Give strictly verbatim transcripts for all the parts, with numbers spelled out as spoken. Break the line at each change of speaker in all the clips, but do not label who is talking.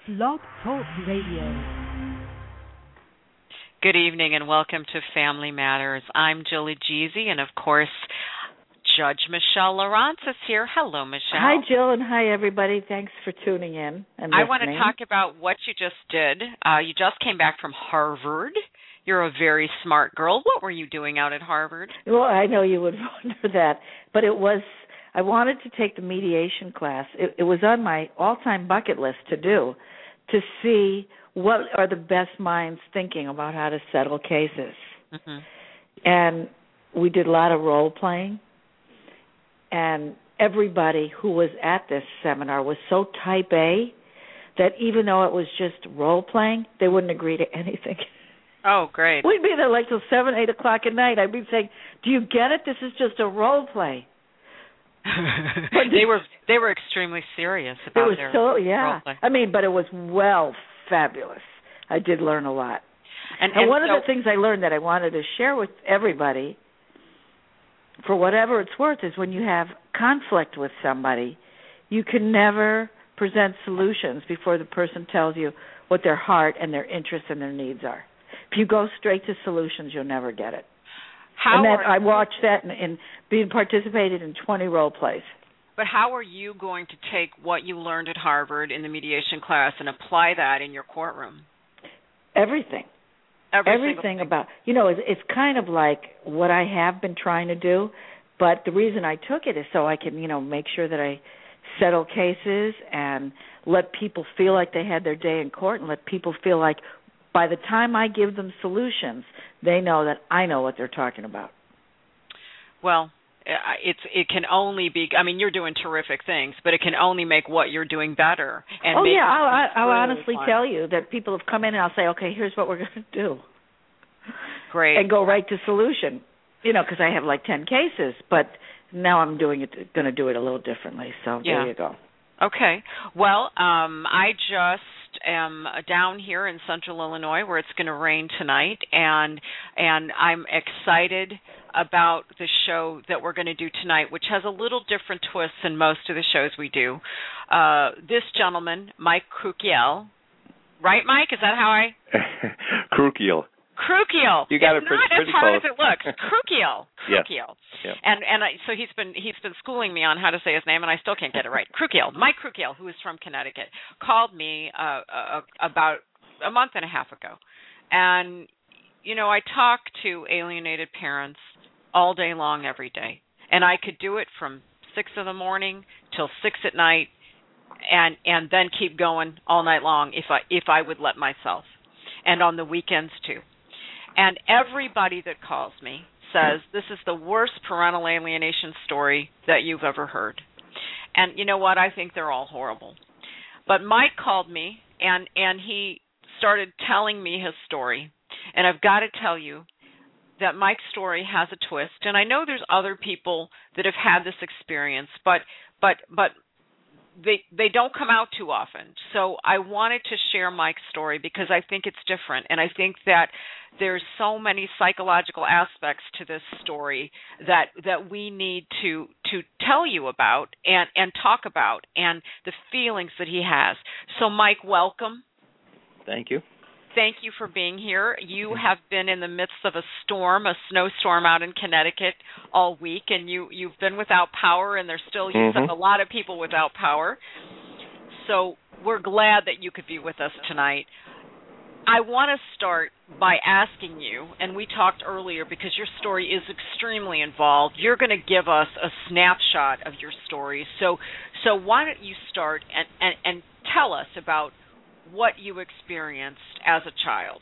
Blog Talk Radio.
Good evening and welcome to Family Matters. I'm Julie Jeezy, and of course, Judge Michelle Lawrence is here. Hello, Michelle.
Hi, Jill, and hi, everybody. Thanks for tuning in and listening.
I want to talk about what you just did. Uh, you just came back from Harvard. You're a very smart girl. What were you doing out at Harvard?
Well, I know you would wonder that, but it was, I wanted to take the mediation class. It, it was on my all-time bucket list to do, to see what are the best minds thinking about how to settle cases.
Mm-hmm.
And we did a lot of role-playing, and everybody who was at this seminar was so type A that even though it was just role-playing, they wouldn't agree to anything.
Oh, great.
We'd be there like till seven, eight o'clock at night. I'd be saying, do you get it? This is just a role-play.
they were they were extremely serious about
it was
their
so yeah.
role-play.
I mean, but it was well fabulous. I did learn a lot.
And,
and,
and
one
so,
of the things I learned that I wanted to share with everybody, for whatever it's worth, is when you have conflict with somebody, you can never present solutions before the person tells you what their heart and their interests and their needs are. If you go straight to solutions, you'll never get it.
How
and that,
are,
I watched that and, and being participated in twenty role plays.
But how are you going to take what you learned at Harvard in the mediation class and apply that in your courtroom?
Everything.
Every
Everything about, you know, it's, it's kind of like what I have been trying to do, but the reason I took it is so I can, you know, make sure that I settle cases and let people feel like they had their day in court and let people feel like by the time I give them solutions, they know that I know what they're talking about.
Well, it's it can only be, I mean, you're doing terrific things, but it can only make what you're doing better. And
oh,
make
yeah, I'll, I'll
really
honestly
fun.
tell you that people have come in and I'll say, okay, here's what we're going to do.
Great.
And go right to solution, you know, because I have like ten cases, but now I'm doing it, going to do it a little differently. So
yeah.
there you go.
Okay. Well, um, I just am down here in Central Illinois where it's going to rain tonight, and and I'm excited about the show that we're going to do tonight, which has a little different twist than most of the shows we do. Uh, this gentleman, Mike Krukiel, right, Mike? Is that how I?
Krukiel.
Krukiel.
You got
it's
it pretty,
not
pretty
as hard
close.
as it looks. Krukiel. Krukiel.
Yes. Yep.
And and I, so he's been he's been schooling me on how to say his name, and I still can't get it right. Krukiel. Mike Krukiel, who is from Connecticut, called me uh, uh, about a month and a half ago, and you know I talk to alienated parents all day long, every day, and I could do it from six in the morning till six at night, and and then keep going all night long if I if I would let myself, and on the weekends too. And everybody that calls me says this is the worst parental alienation story that you've ever heard. And you know what? I think they're all horrible. But Mike called me, and, and he started telling me his story. And I've got to tell you that Mike's story has a twist. And I know there's other people that have had this experience, but but but they they don't come out too often. So I wanted to share Mike's story because I think it's different, and I think that there's so many psychological aspects to this story that that we need to to tell you about and and talk about, and the feelings that he has. So Mike, welcome.
Thank you.
Thank you for being here. You have been in the midst of a storm, a snowstorm out in Connecticut all week, and you, you've been without power, and there's still
mm-hmm.
a lot of people without power. So we're glad that you could be with us tonight. I want to start by asking you, and we talked earlier because your story is extremely involved. You're going to give us a snapshot of your story. So so why don't you start and, and, and tell us about what you experienced as a child?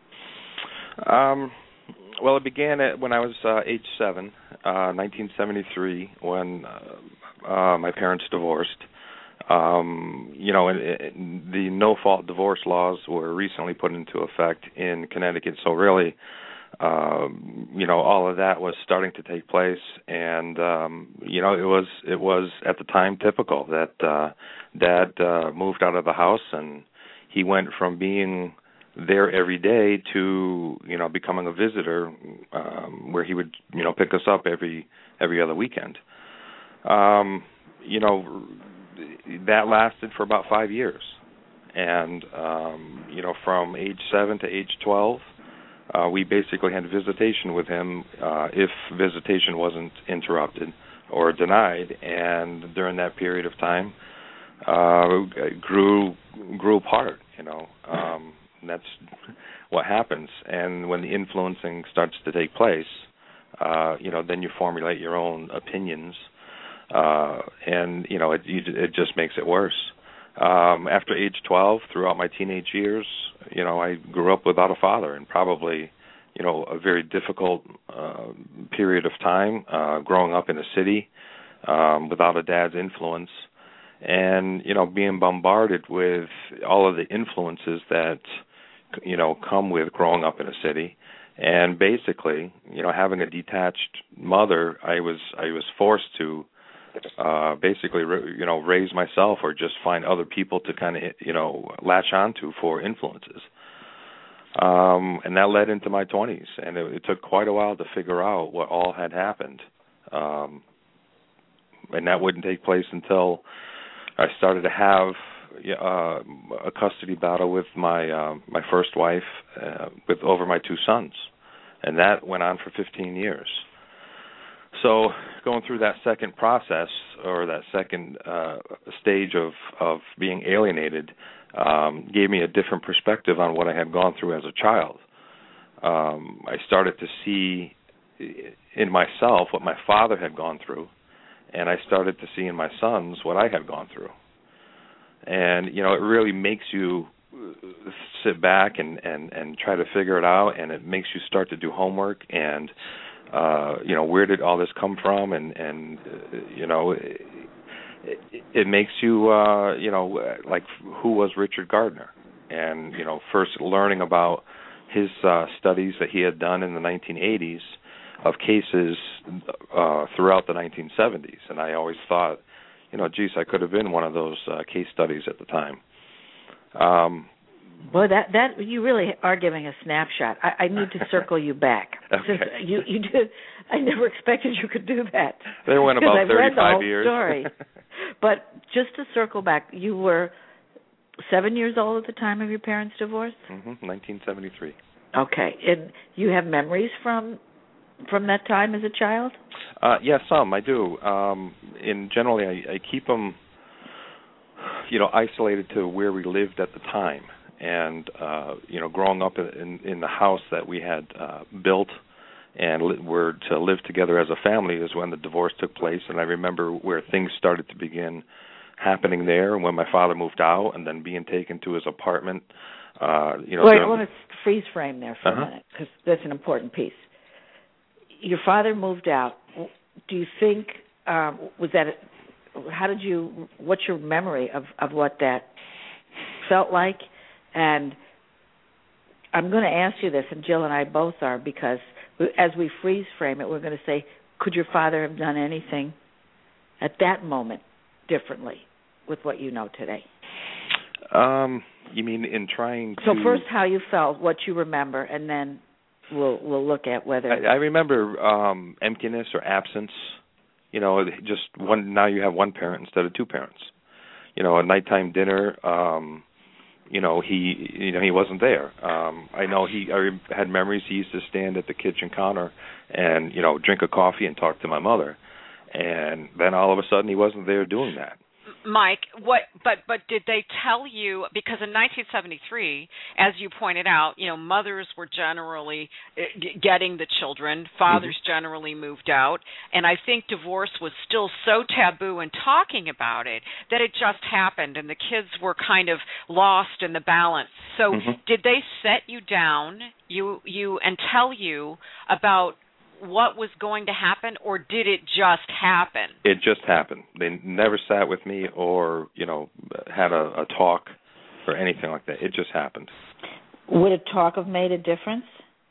Um, well, it began at when I was uh, age seven, uh, nineteen seventy-three, when uh, uh, my parents divorced. Um, you know, and, and the no-fault divorce laws were recently put into effect in Connecticut, so really, um, you know, all of that was starting to take place, and um, you know, it was it was at the time typical that uh, Dad uh, moved out of the house, and he went from being there every day to, you know, becoming a visitor, um, where he would, you know, pick us up every every other weekend. Um, you know, that lasted for about five years, and um, you know, from age seven to age twelve, uh, we basically had visitation with him uh, if visitation wasn't interrupted or denied, and during that period of time, uh, grew grew apart. You know, um, and that's what happens. And when the influencing starts to take place, uh, you know, then you formulate your own opinions, uh, and you know, it you, it just makes it worse. Um, after age twelve, throughout my teenage years, you know, I grew up without a father, and probably, you know, a very difficult uh, period of time, uh, growing up in a city um, without a dad's influence, and, you know, being bombarded with all of the influences that, you know, come with growing up in a city. And basically, you know, having a detached mother, I was I was forced to Uh, basically, you know, raise myself or just find other people to kind of, you know, latch onto for influences. Um, and that led into my twenties, and it, it took quite a while to figure out what all had happened. Um, and that wouldn't take place until I started to have uh, a custody battle with my uh, my first wife uh, with over my two sons, and that went on for fifteen years. So going through that second process, or that second uh, stage of, of being alienated, um, gave me a different perspective on what I had gone through as a child. Um, I started to see in myself what my father had gone through, and I started to see in my sons what I had gone through. And, you know, it really makes you sit back and, and, and try to figure it out, and it makes you start to do homework and Uh, you know, where did all this come from? And, and uh, you know, it, it makes you, uh, you know, like, who was Richard Gardner? And, you know, first learning about his uh, studies that he had done in the nineteen eighties of cases uh, throughout the nineteen seventies. And I always thought, you know, geez, I could have been one of those uh, case studies at the time. Um
Boy, that that you really are giving a snapshot. I, I need to circle you back.
Okay.
Since you you did. I never expected you could do that.
They went about
I've read the
thirty-five
whole
years.
Story. But just to circle back, you were seven years old at the time of your parents' divorce.
Mm-hmm. nineteen seventy-three.
Okay, and you have memories from from that time as a child?
Uh, yes, yeah, some I do. Um, in generally, I, I keep them, you know, isolated to where we lived at the time. And, uh, you know, growing up in, in the house that we had uh, built and li- were to live together as a family is when the divorce took place. And I remember where things started to begin happening there, when my father moved out and then being taken to his apartment. Uh, you know,
Wait,
during...
I want to freeze frame there for
uh-huh.
a minute, because that's an important piece. Your father moved out. Do you think, um, was that, how did you, what's your memory of, of what that felt like? And I'm going to ask you this, and Jill and I both are, because as we freeze frame it, we're going to say, could your father have done anything at that moment differently with what you know today?
Um, you mean in trying to...
So first how you felt, what you remember, and then we'll we'll look at whether...
I, I remember um, emptiness or absence. You know, just one. Now you have one parent instead of two parents. You know, a nighttime dinner... Um, You know, he, you know, he wasn't there. Um, I know he. I had memories. He used to stand at the kitchen counter and, you know, drink a coffee and talk to my mother. And then all of a sudden, he wasn't there doing that.
Mike, what? But but did they tell you? Because in nineteen seventy-three, as you pointed out, you know, mothers were generally g- getting the children. Fathers mm-hmm. generally moved out, and I think divorce was still so taboo in talking about it that it just happened, and the kids were kind of lost in the balance. So, mm-hmm. did they set you down, you you, and tell you about what was going to happen, or did it just happen?
It just happened. They never sat with me or, you know, had a, a talk or anything like that. It just happened.
Would a talk have made a difference?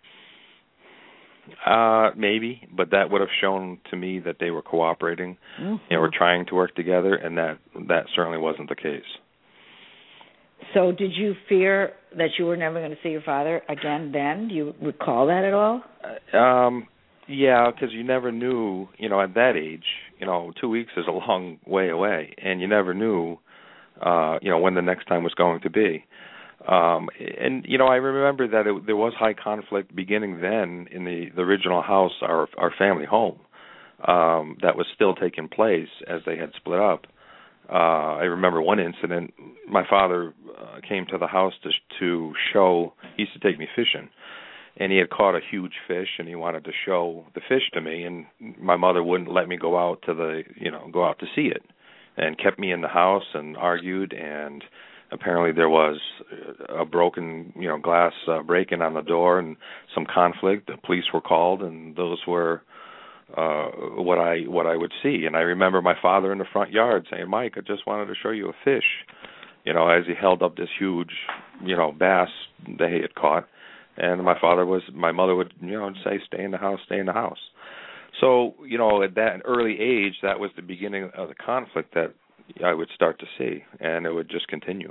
Uh, maybe, but that would have shown to me that they were cooperating mm-hmm. and were trying to work together, and that, that certainly wasn't the case.
So did you fear that you were never going to see your father again then? Do you recall that at all?
Uh, um. Yeah, because you never knew, you know, at that age, you know, two weeks is a long way away, and you never knew uh, you know, when the next time was going to be. Um, and, you know, I remember that it, there was high conflict beginning then in the, the original house, our our family home, um, that was still taking place as they had split up. Uh, I remember one incident, my father uh, came to the house to, to show, he used to take me fishing, and he had caught a huge fish, and he wanted to show the fish to me, and my mother wouldn't let me go out to the, you know, go out to see it, and kept me in the house and argued, and apparently there was a broken, you know, glass uh, break-in on the door and some conflict. The police were called, and those were uh, what I what I would see. And I remember my father in the front yard saying, "Mike, I just wanted to show you a fish," you know, as he held up this huge, you know, bass that he had caught. And my father was, my mother would, you know, say, "Stay in the house, stay in the house." So, you know, at that early age, that was the beginning of the conflict that I would start to see, and it would just continue.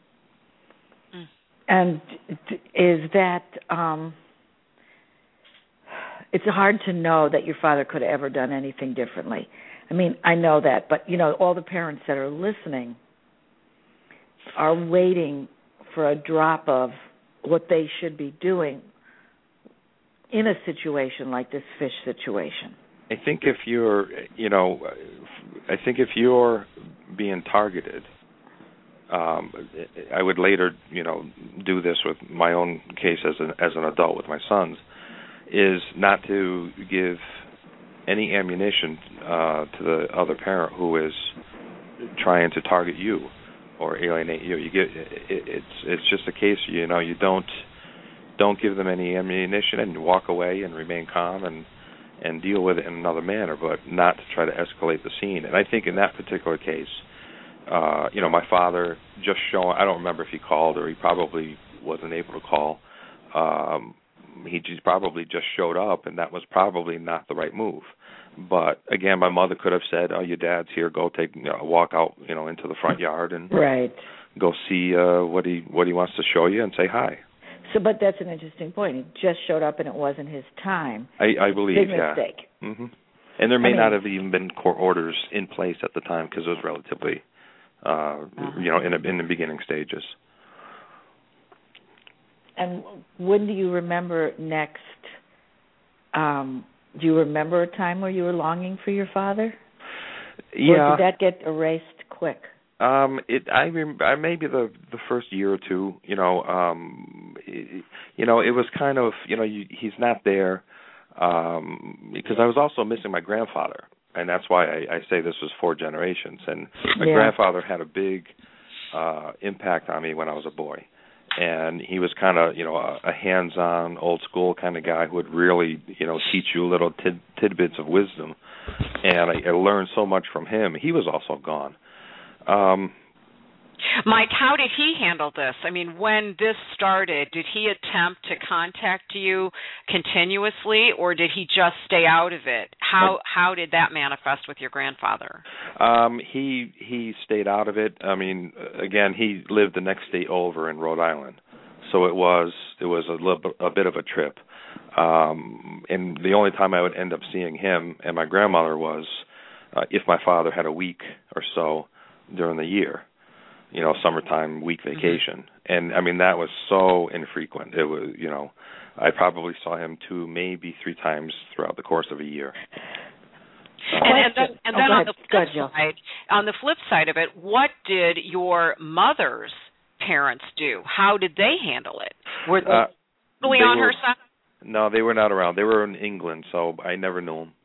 And is that, um, it's hard to know that your father could have ever done anything differently. I mean, I know that, but, you know, all the parents that are listening are waiting for a drop of what they should be doing in a situation like this fish situation.
I think if you're, you know, I think if you're being targeted, um, I would later, you know, do this with my own case as an as an adult with my sons, is not to give any ammunition uh, to the other parent who is trying to target you or alienate you. You get it, it's it's just a case, you know, you don't don't give them any ammunition and walk away and remain calm and. and deal with it in another manner, but not to try to escalate the scene. And I think in that particular case, uh, you know, my father just showing, I don't remember if he called or he probably wasn't able to call. Um, he just probably just showed up, and that was probably not the right move. But, again, my mother could have said, "Oh, your dad's here, go take you know, walk out, you know, into the front yard and
right.
go see uh, what he what he wants to show you and say hi."
So, but that's an interesting point. He just showed up, and it wasn't his time.
I, I believe,
Big
yeah.
mistake.
Mm-hmm. And there may
I mean,
not have even been court orders in place at the time because it was relatively, uh, uh-huh. you know, in, a, in the beginning stages.
And when do you remember next? Um, do you remember a time where you were longing for your father?
Yeah.
Or did that get erased quick?
Um, it I remember I maybe the the first year or two, you know, um, it, you know, it was kind of, you know, you, he's not there, um, because I was also missing my grandfather, and that's why I, I say this was four generations. And my
yeah.
grandfather had a big uh, impact on me when I was a boy, and he was kind of, you know, a, a hands-on, old-school kind of guy who would really, you know, teach you little tid, tidbits of wisdom, and I, I learned so much from him. He was also gone. Um,
Mike, how did he handle this? I mean, when this started, did he attempt to contact you continuously, or did he just stay out of it? How how did that manifest with your grandfather?
Um, he he stayed out of it. I mean, again, he lived the next state over in Rhode Island, so it was it was a little a bit of a trip. Um, and the only time I would end up seeing him and my grandmother was uh, if my father had a week or so during the year, you know, summertime week vacation. Mm-hmm. And I mean, that was so infrequent. It was, you know, I probably saw him two, maybe three times throughout the course of a year.
Uh, and, and then, and
oh,
then on
ahead.
the flip
ahead,
side, on the flip side of it, what did your mother's parents do? How did they handle it? Were they
uh,
really
they
on
were,
her side?
No, they were not around. They were in England, so I never knew them.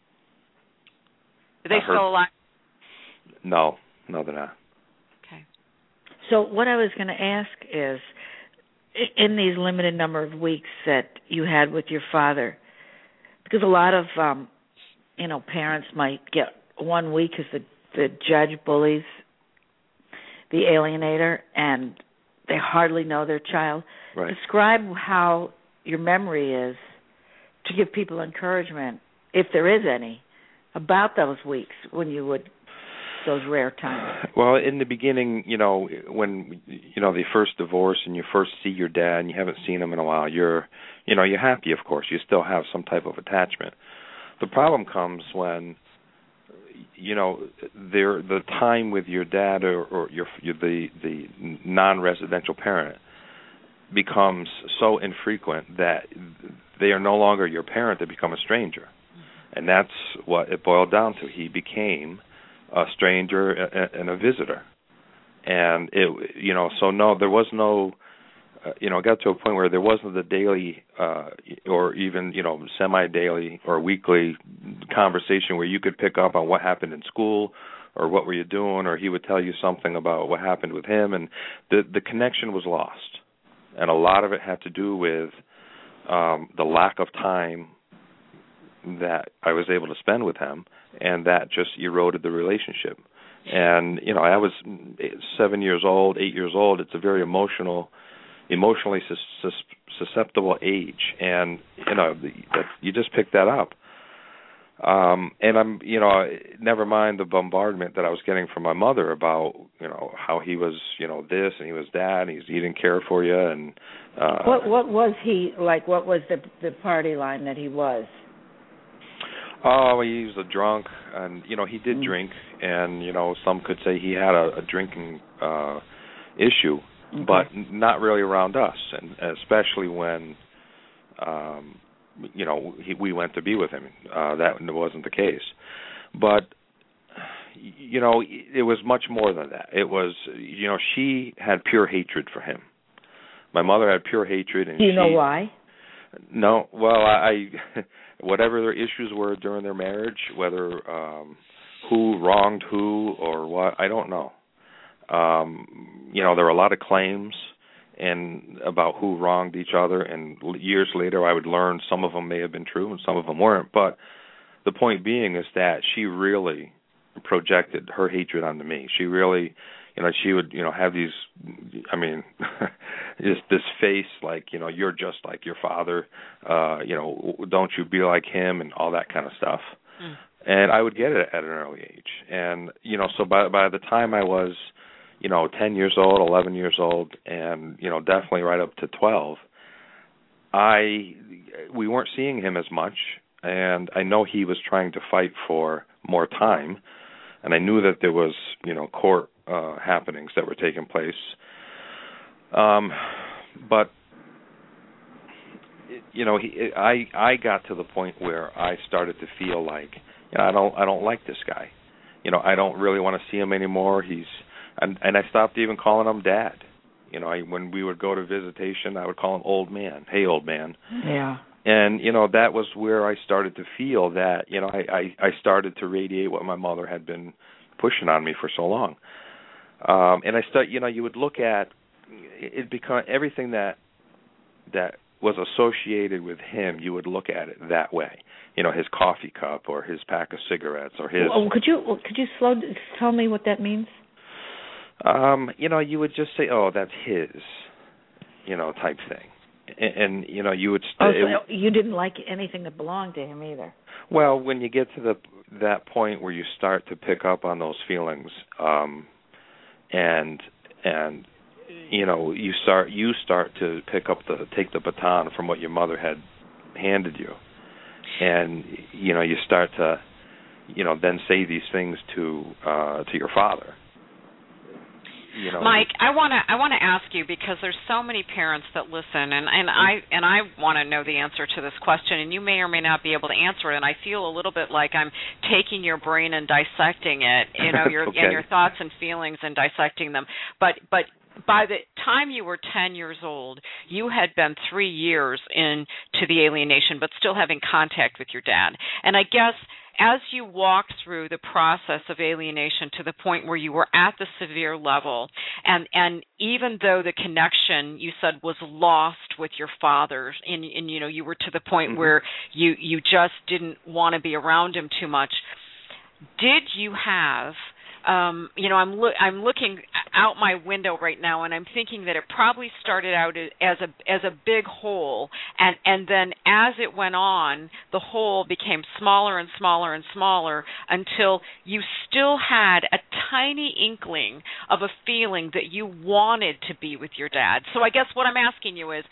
Are they
I
still
heard,
alive?
No. No, they're not.
Okay.
So what I was going to ask is, in these limited number of weeks that you had with your father, because a lot of, um, you know, parents might get one week as the, the judge bullies the alienator, and they hardly know their child.
Right.
Describe how your memory is to give people encouragement, if there is any, about those weeks when you would those rare times.
Well, in the beginning, you know, when you know the first divorce and you first see your dad and you haven't seen him in a while, you're, you know, you're happy. Of course, you still have some type of attachment. The problem comes when you know, there the time with your dad or, or your, your the the non-residential parent becomes so infrequent that they are no longer your parent; they become a stranger, and that's what it boiled down to. He became a stranger and a visitor, and it, you know, so no, there was no. Uh, you know, it got to a point where there wasn't the daily uh, or even, you know, semi-daily or weekly conversation where you could pick up on what happened in school or what were you doing, or he would tell you something about what happened with him, and the the connection was lost. And a lot of it had to do with um, the lack of time that I was able to spend with him, and that just eroded the relationship. And, you know, I was seven years old, eight years old. It's a very emotional emotionally sus- susceptible age, and you know that you just pick that up. Um, and I'm, you know, never mind the bombardment that I was getting from my mother about, you know, how he was, you know, this and he was that, and he's, he didn't care for you. And uh,
what what was he like? What was the the party line that he was?
Oh, he was a drunk, and you know he did mm. drink, and you know some could say he had a, a drinking uh, issue. Okay. But not really around us, and especially when, um, you know, he, we went to be with him. Uh, that wasn't the case. But, you know, it was much more than that. It was, you know, she had pure hatred for him. My mother had pure hatred. And
Do you
she,
know why?
No. Well, I, whatever their issues were during their marriage, whether um, who wronged who or what, I don't know. Um, you know, there were a lot of claims and about who wronged each other, and years later I would learn some of them may have been true and some of them weren't. But the point being is that she really projected her hatred onto me. She really, you know, she would, you know, have these, I mean, just this face like, you know, you're just like your father, uh, you know, don't you be like him, and all that kind of stuff. Mm. And I would get it at an early age. And, you know, so by by the time I was, you know, ten years old, eleven years old, and, you know, definitely right up to twelve, I, we weren't seeing him as much, and I know he was trying to fight for more time, and I knew that there was, you know, court uh, happenings that were taking place. Um, but, you know, he, I, I got to the point where I started to feel like, you know, I don't, I don't like this guy. You know, I don't really want to see him anymore. He's And, and I stopped even calling him Dad. You know, I, when we would go to visitation, I would call him Old Man. Hey, Old Man.
Yeah.
And, you know, that was where I started to feel that, you know, I, I, I started to radiate what my mother had been pushing on me for so long. Um, and I start, you know, you would look at it become everything that that was associated with him. You would look at it that way. You know, his coffee cup or his pack of cigarettes or his.
Well, could you could you slow tell me what that means?
Um, you know, you would just say, "Oh, that's his," you know, type thing, and, and you know, you would. St-
oh, so
it,
you didn't like anything that belonged to him either.
Well, when you get to the that point where you start to pick up on those feelings, um, and and you know, you start you start to pick up the take the baton from what your mother had handed you, and you know, you start to, you know, then say these things to uh, to your father. You know,
Mike, I want to I want to ask you, because there's so many parents that listen, and, and I and I want to know the answer to this question, and you may or may not be able to answer it. And I feel a little bit like I'm taking your brain and dissecting it, you know, your
okay.
and your thoughts and feelings and dissecting them. But but by the time you were ten years old, you had been three years into the alienation, but still having contact with your dad. And I guess, as you walked through the process of alienation to the point where you were at the severe level, and, and even though the connection, you said, was lost with your father, and, and you know, you were to the point mm-hmm. where you, you just didn't want to be around him too much, did you have... Um, you know, I'm look. I'm looking out my window right now, and I'm thinking that it probably started out as a as a big hole, and and then as it went on, the hole became smaller and smaller and smaller until you still had a tiny inkling of a feeling that you wanted to be with your dad. So I guess what I'm asking you is,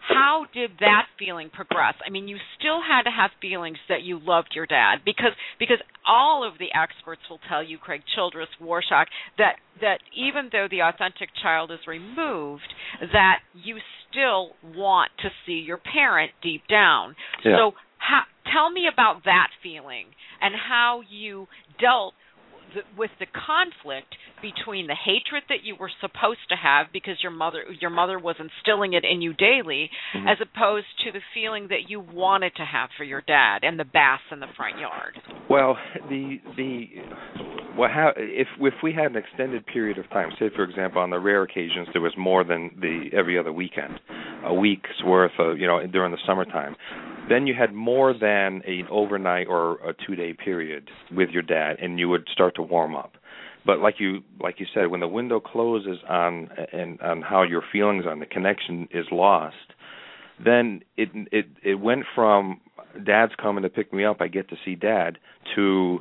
how did that feeling progress? I mean, you still had to have feelings that you loved your dad, because because all of the experts will tell you, Craig Childress, Warshak, that that even though the authentic child is removed, that you still want to see your parent deep down.
Yeah.
So how, tell me about that feeling and how you dealt with the conflict between the hatred that you were supposed to have because your mother your mother was instilling it in you daily, mm-hmm. as opposed to the feeling that you wanted to have for your dad and the bass in the front yard.
Well, the the well, how, if if we had an extended period of time, say for example, on the rare occasions there was more than the every other weekend, a week's worth of, you know, during the summertime, then you had more than an overnight or a two-day period with your dad, and you would start to warm up. But like you like you said, when the window closes on and on how your feelings on the connection is lost, then it it it went from Dad's coming to pick me up, I get to see Dad, to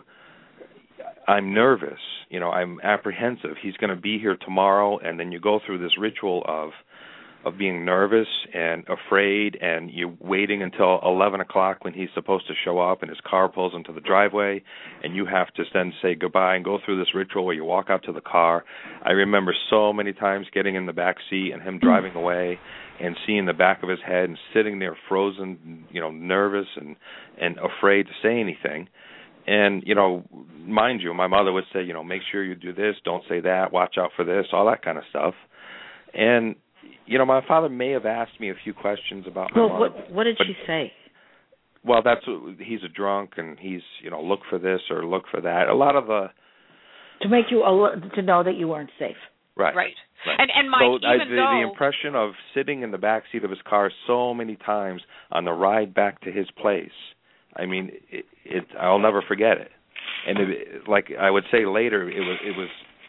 I'm nervous, you know, I'm apprehensive. He's going to be here tomorrow, and then you go through this ritual of of being nervous and afraid, and you're waiting until eleven o'clock when he's supposed to show up, and his car pulls into the driveway, and you have to then say goodbye and go through this ritual where you walk out to the car. I remember so many times getting in the back seat and him driving away and seeing the back of his head and sitting there frozen, you know, nervous and, and afraid to say anything. And, you know, mind you, my mother would say, you know, make sure you do this, don't say that, watch out for this, all that kind of stuff. And you know, my father may have asked me a few questions about my
well,
mother.
What, what did
but,
she say?
Well, that's he's a drunk, and he's, you know, look for this or look for that. A lot of the
to make you alert, to know that you weren't safe.
Right.
Right.
right.
And and my
so
even
I, the,
though
the impression of sitting in the back seat of his car so many times on the ride back to his place, I mean, it, it I'll never forget it. And it, like I would say later, it was it was.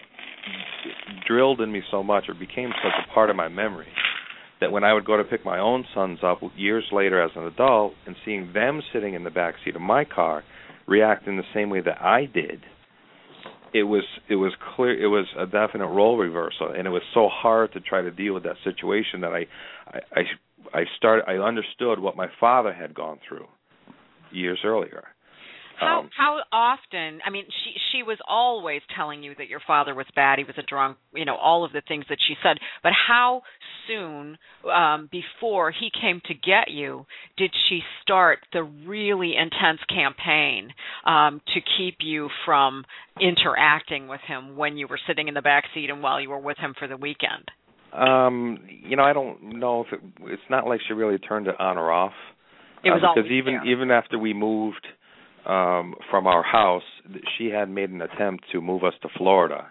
drilled in me so much, or became such a part of my memory, that when I would go to pick my own sons up years later as an adult and seeing them sitting in the back seat of my car reacting the same way that I did, it was it was clear, it was a definite role reversal, and it was so hard to try to deal with that situation that I I I, I started I understood what my father had gone through years earlier.
How
Um,
how often? I mean, she she was always telling you that your father was bad. He was a drunk. You know, all of the things that she said. But how soon um, before he came to get you did she start the really intense campaign um, to keep you from interacting with him when you were sitting in the back seat and while you were with him for the weekend?
Um, you know, I don't know if it, it's not like she really turned it on or off.
It was
uh, because
always
even
there.
even after we moved um, from our house, she had made an attempt to move us to Florida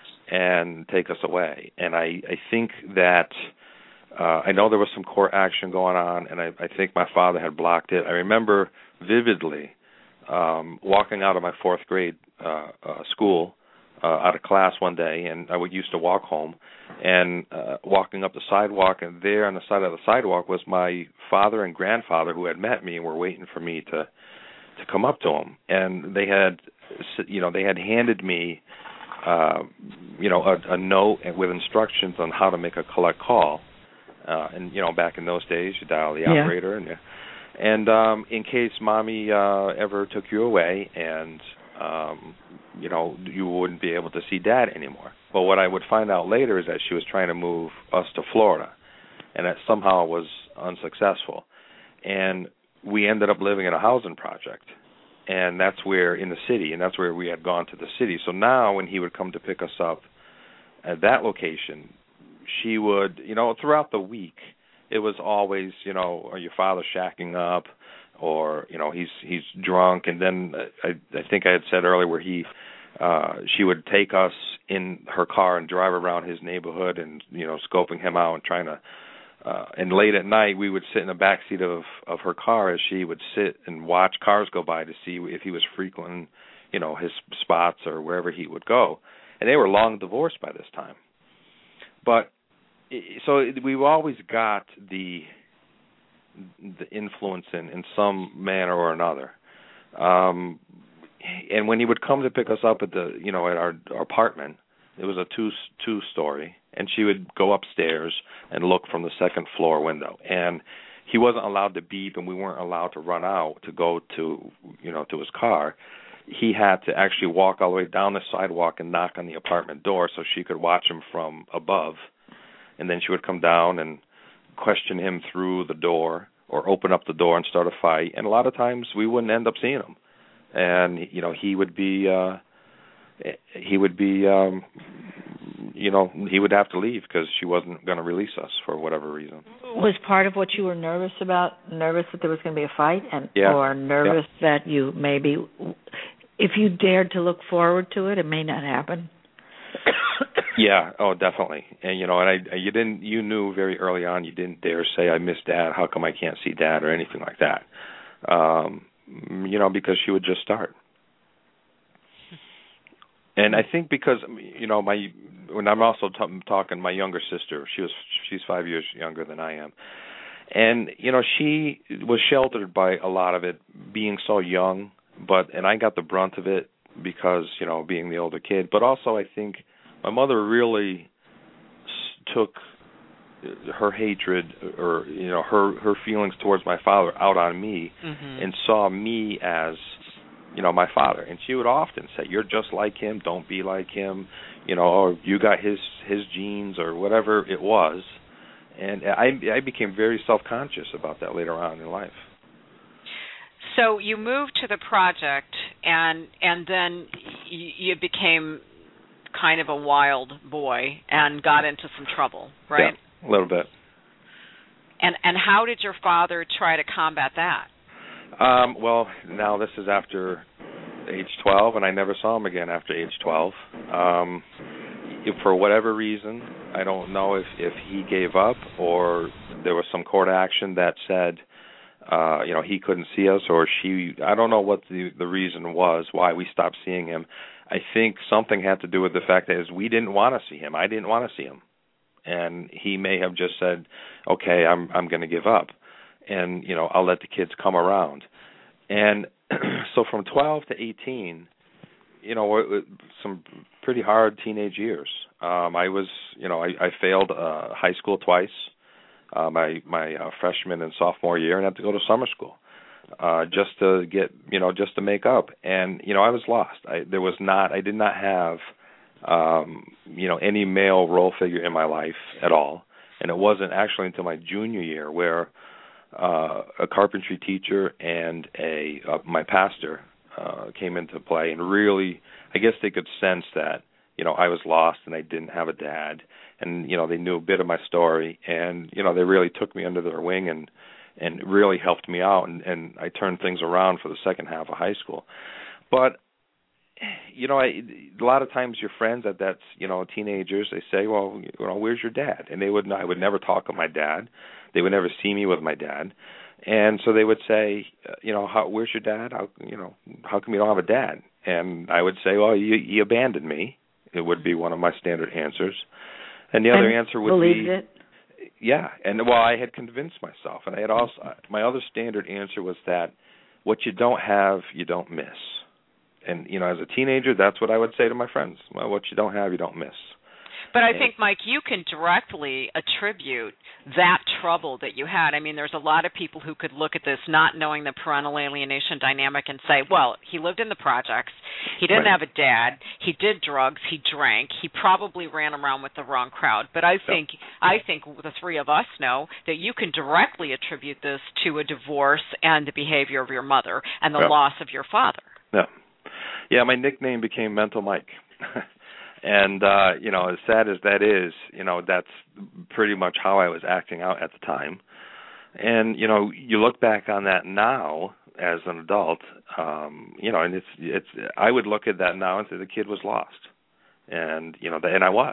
and take us away. And I, I think that uh, I know there was some court action going on, and I, I think my father had blocked it. I remember vividly um, walking out of my fourth grade uh, uh, school, uh, out of class one day, and I would used to walk home, and uh, walking up the sidewalk, and there on the side of the sidewalk was my father and grandfather who had met me and were waiting for me to to come up to them. And they had, you know, they had handed me, uh, you know, a, a note with instructions on how to make a collect call. Uh, and you know, back in those days, you dial the
Yeah.
operator, and and um, in case mommy uh, ever took you away, and um, you know, you wouldn't be able to see dad anymore. But what I would find out later is that she was trying to move us to Florida, and that somehow was unsuccessful. And we ended up living in a housing project, and that's where, in the city, and that's where we had gone to the city. So now when he would come to pick us up at that location, she would, you know, throughout the week, it was always, you know, are your father shacking up, or, you know, he's he's drunk. And then I, I think I had said earlier where he, uh, she would take us in her car and drive around his neighborhood and, you know, scoping him out and trying to, uh, and late at night we would sit in the back seat of, of her car as she would sit and watch cars go by to see if he was frequenting, you know, his spots or wherever he would go. And they were long divorced by this time. But so we've always got the the influence in, in some manner or another. Um, and when he would come to pick us up at the, you know, at our, our apartment, it was a two two story, and she would go upstairs and look from the second floor window. And he wasn't allowed to beep, and we weren't allowed to run out to go to, you know, to his car. He had to actually walk all the way down the sidewalk and knock on the apartment door so she could watch him from above. And then she would come down and question him through the door or open up the door and start a fight. And a lot of times we wouldn't end up seeing him. And, you know, he would be, uh, he would be, um, you know, he would have to leave because she wasn't going to release us for whatever reason.
Was part of what you were nervous about, nervous that there was going to be a fight, and
yeah.
or nervous yeah. that you maybe, if you dared to look forward to it, it may not happen?
Yeah, oh, definitely. And, you know, and I, you didn't, you knew very early on you didn't dare say, I miss Dad, how come I can't see Dad, or anything like that. Um, you know, because she would just start. And I think because, you know, my when I'm also t- talking, my younger sister, she was she's five years younger than I am, and you know she was sheltered by a lot of it, being so young. But and I got the brunt of it because you know being the older kid. But also I think my mother really s- took her hatred or you know her her feelings towards my father out on me, mm-hmm. and saw me as, you know, my father. And she would often say, you're just like him, don't be like him, you know, or you got his his genes or whatever it was. And I I became very self-conscious about that later on in life.
So you moved to the project, and and then you, you became kind of a wild boy and got into some trouble, right?
Yeah, a little bit.
And and how did your father try to combat that?
Um, well, now this is after age twelve, and I never saw him again after age twelve. Um, if for whatever reason, I don't know if, if he gave up or there was some court action that said, uh, you know, he couldn't see us, or she, I don't know what the, the reason was why we stopped seeing him. I think something had to do with the fact that is we didn't want to see him. I didn't want to see him. And he may have just said, okay, I'm I'm going to give up. And, you know, I'll let the kids come around. And so from twelve to eighteen, you know, some pretty hard teenage years. Um, I was, you know, I, I failed uh, high school twice, uh, my my uh, freshman and sophomore year, and had to go to summer school uh, just to get, you know, just to make up. And, you know, I was lost. I, there was not, I did not have, um, you know, any male role figure in my life at all. And it wasn't actually until my junior year where Uh, a carpentry teacher and a uh, my pastor uh, came into play, and really, I guess they could sense that, you know, I was lost and I didn't have a dad, and you know they knew a bit of my story, and you know they really took me under their wing and and really helped me out, and, and I turned things around for the second half of high school. But you know, I, a lot of times your friends at that, you know, teenagers, they say, well, you know, where's your dad? And they would, I would never talk with my dad. They would never see me with my dad. And so they would say, you know, how, where's your dad? How, you know, how come you don't have a dad? And I would say, well, you, you abandoned me. It would be one of my standard answers. And the other
and
answer would be,
it?
yeah. And well, I had convinced myself. And I had also, my other standard answer was that what you don't have, you don't miss. And, you know, as a teenager, that's what I would say to my friends. Well, what you don't have, you don't miss.
But I think, Mike, you can directly attribute that trouble that you had. I mean, there's a lot of people who could look at this not knowing the parental alienation dynamic and say, well, he lived in the projects, he didn't right. have a dad, he did drugs, he drank, he probably ran around with the wrong crowd. But I think yep. I think the three of us know that you can directly attribute this to a divorce and the behavior of your mother and the yep. loss of your father.
Yeah. Yeah, my nickname became Mental Mike. And, uh, you know, as sad as that is, you know, that's pretty much how I was acting out at the time. And, you know, you look back on that now as an adult, um, you know, and it's, it's, I would look at that now and say the kid was lost. And, you know, and I was.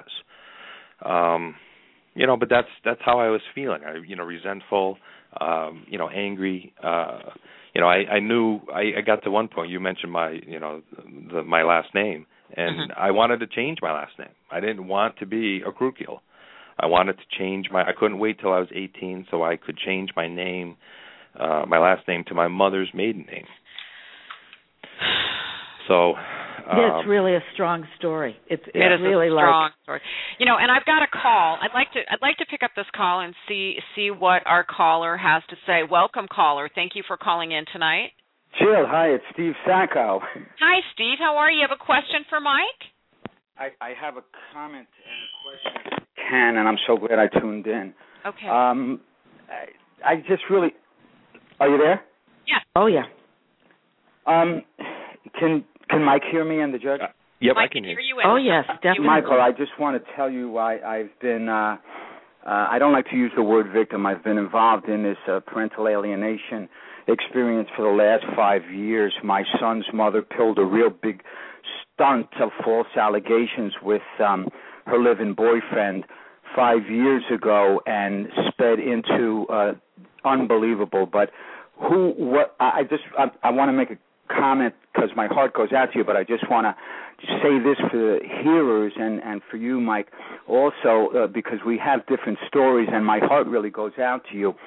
Um, you know, but that's, that's how I was feeling. I, you know, resentful, um, you know, angry, uh, you know, I, I knew, I, I got to one point, you mentioned my, you know, the, my last name. And mm-hmm. I wanted to change my last name. I didn't want to be a Krukiel. I wanted to change my, I couldn't wait till I was eighteen so I could change my name, uh, my last name to my mother's maiden name. So
Um, yeah, it's really a strong story. It's, it's
it is
really
a strong
like,
story. You know, and I've got a call. I'd like to I'd like to pick up this call and see see what our caller has to say. Welcome, caller. Thank you for calling in tonight.
Jill, hi, it's Steve Sacco.
Hi, Steve. How are you? You have a question for Mike?
I, I have a comment and a question. Can, and I'm so glad I tuned in.
Okay.
Um, I, I just really... Are you there?
Yeah.
Oh, yeah.
Um, can can Mike hear me and the judge?
Uh, yep,
Mike
I can hear
you.
Oh, yes, definitely.
Michael, I just want to tell you I, I've been... Uh, uh, I don't like to use the word victim. I've been involved in this uh, parental alienation experience for the last five years. My son's mother pulled a real big stunt of false allegations with um, her live-in boyfriend five years ago and sped into uh, unbelievable. But who? What? I just I, I want to make a comment because my heart goes out to you. But I just want to say this for the hearers and and for you, Mike, also uh, because we have different stories, and my heart really goes out to you.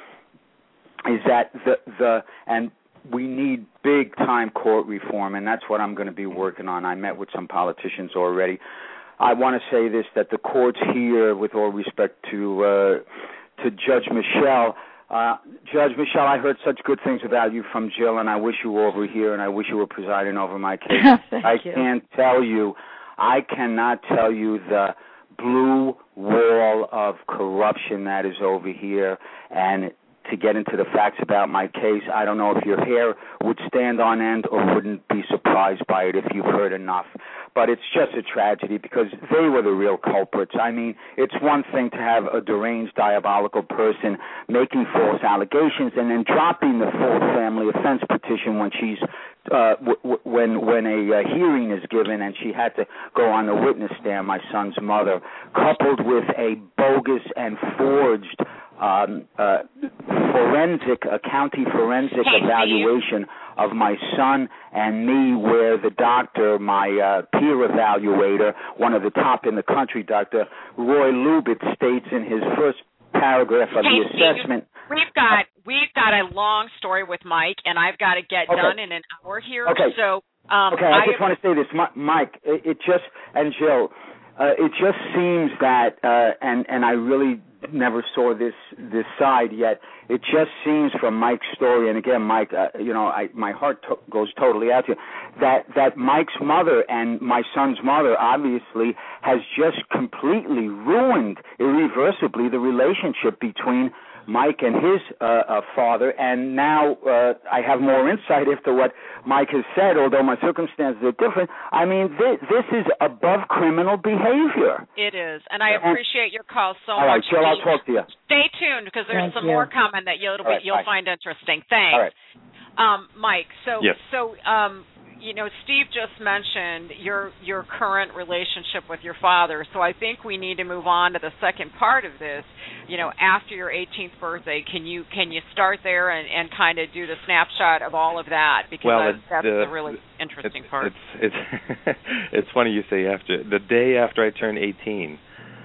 Is that the the and we need big time court reform, and that's what I'm going to be working on. I met with some politicians already. I want to say this, that the courts here, with all respect to uh, to Judge Michelle, uh, Judge Michelle, I heard such good things about you from Jill, and I wish you were over here, and I wish you were presiding over my case. I
you.
can't tell you, I cannot tell you the blue wall of corruption that is over here, and to get into the facts about my case, I don't know if your hair would stand on end or wouldn't be surprised by it if you've heard enough. But it's just a tragedy because they were the real culprits. I mean, it's one thing to have a deranged, diabolical person making false allegations and then dropping the full family offense petition when she's uh, w- w- when when a uh, hearing is given and she had to go on the witness stand, my son's mother, coupled with a bogus and forged Um, uh, forensic, a county forensic
hey,
evaluation
Steve.
of my son and me, where the doctor, my uh, peer evaluator, one of the top in the country, Doctor Roy Lubitz, states in his first paragraph of
hey,
the assessment.
Steve, we've got we've got a long story with Mike, and I've got to get
okay.
done in an hour here.
Okay.
So, um,
okay, I,
I
just want to say this, Mike. It, it just and Jill, uh, it just seems that, uh, and and I really never saw this this side yet. It just seems from Mike's story, and again, Mike, uh, you know, I, my heart to- goes totally out to you, that that Mike's mother and my son's mother obviously has just completely ruined irreversibly the relationship between Mike and his uh, uh, father, and now uh, I have more insight into what Mike has said, although my circumstances are different. I mean, this, this is above criminal behavior.
It is, and I appreciate your call so
All right,
much.
Jill, I'll talk to you.
Stay tuned, because there's
Thank
some
you.
more coming that you'll,
right,
you'll find interesting. Thanks.
All right.
Um, Mike, so,
yes.
so um, you know, Steve just mentioned your your current relationship with your father, so I think we need to move on to the second part of this. You know, after your eighteenth birthday, can you can you start there and, and kind of do the snapshot of all of that? Because
well,
that's, that's
the,
the really interesting
it's,
part.
It's it's it's funny you say after. The day after I turned eighteen,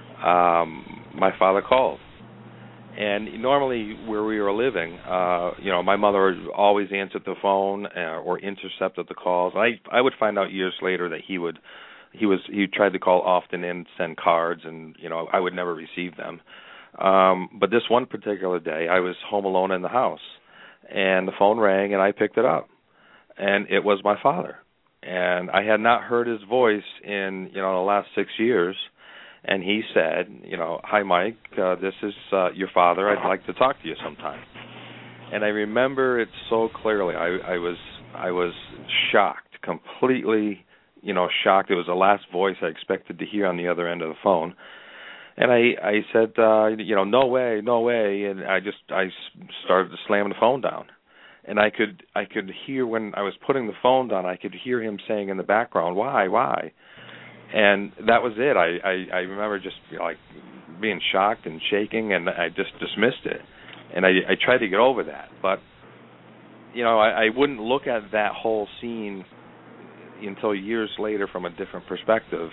um, my father called. And normally where we were living, uh, you know, my mother always answered the phone uh, or intercepted the calls. I I would find out years later that he would he was he tried to call often and send cards, and you know I would never receive them. Um, but this one particular day, I was home alone in the house, and the phone rang, and I picked it up, and it was my father, and I had not heard his voice in you know the last six years. And he said, you know, hi, Mike, uh, this is uh, your father. I'd like to talk to you sometime. And I remember it so clearly. I, I was I was shocked, completely, you know, shocked. It was the last voice I expected to hear on the other end of the phone. And I, I said, uh, you know, no way, no way. And I just I started to slam the phone down. And I could I could hear when I was putting the phone down, I could hear him saying in the background, why, why? And that was it. I, I, I remember just you know, like being shocked and shaking, and I just dismissed it. And I, I tried to get over that. But, you know, I, I wouldn't look at that whole scene until years later from a different perspective,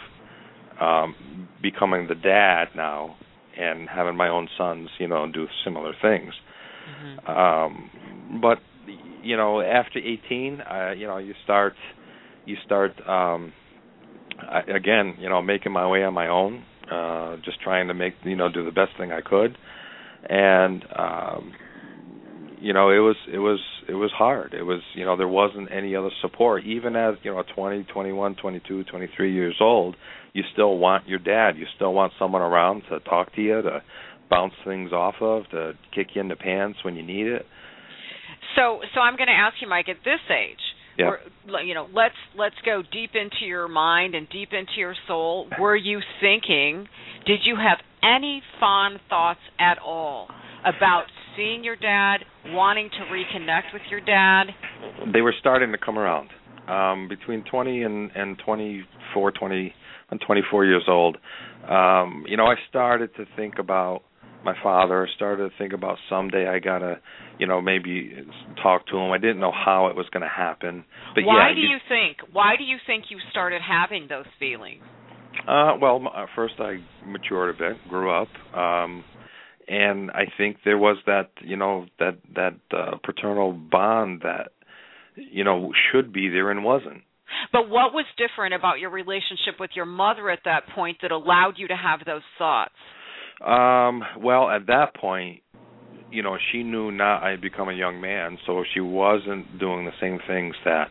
um, becoming the dad now and having my own sons, you know, do similar things. Mm-hmm. Um, but, you know, after eighteen, uh, you know, you start, you start, um, I, again, you know, making my way on my own, uh, just trying to make, you know, do the best thing I could, and um, you know, it was it was it was hard. It was, you know, there wasn't any other support. Even as, you know, twenty, twenty-one, twenty-two, twenty-three years old, you still want your dad. You still want someone around to talk to you, to bounce things off of, to kick you in the pants when you need it.
So, so I'm going to ask you, Mike, at this age,
yeah.
where, you know, let's let's go deep into your mind and deep into your soul. Were you thinking? Did you have any fond thoughts at all about seeing your dad, wanting to reconnect with your dad?
They were starting to come around. Um, between twenty and, and twenty-four, twenty, and twenty-four years old, um, you know, I started to think about my father, started to think about someday I got to, you know, maybe talk to him. I didn't know how it was going to happen. But
why
yeah,
do you think, why do you think you started having those feelings?
Uh, well, first I matured a bit, grew up, um, and I think there was that, you know, that that uh, paternal bond that, you know, should be there and wasn't.
But what was different about your relationship with your mother at that point that allowed you to have those thoughts?
Um, well, at that point, you know, she knew not I had become a young man, so she wasn't doing the same things that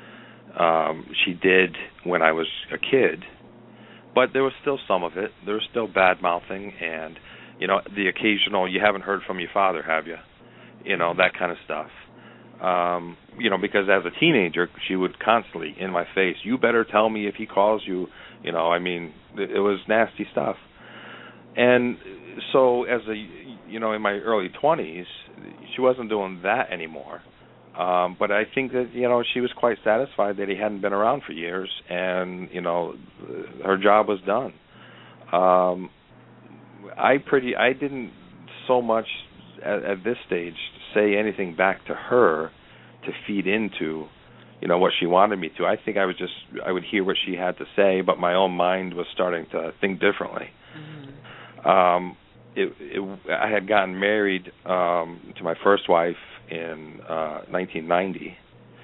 um, she did when I was a kid. But there was still some of it. There was still bad-mouthing and, you know, the occasional, you haven't heard from your father, have you? You know, that kind of stuff. Um, you know, because as a teenager, she would constantly, in my face, you better tell me if he calls you. You know, I mean, it was nasty stuff. And so as a, you know, in my early twenties, she wasn't doing that anymore. Um, but I think that, you know, she was quite satisfied that he hadn't been around for years, and, you know, her job was done. Um, I pretty, I didn't so much at, at this stage say anything back to her to feed into, you know, what she wanted me to. I think I was just, I would hear what she had to say, but my own mind was starting to think differently. Mm-hmm. Um, it, it, I had gotten married um, to my first wife in uh, nineteen ninety,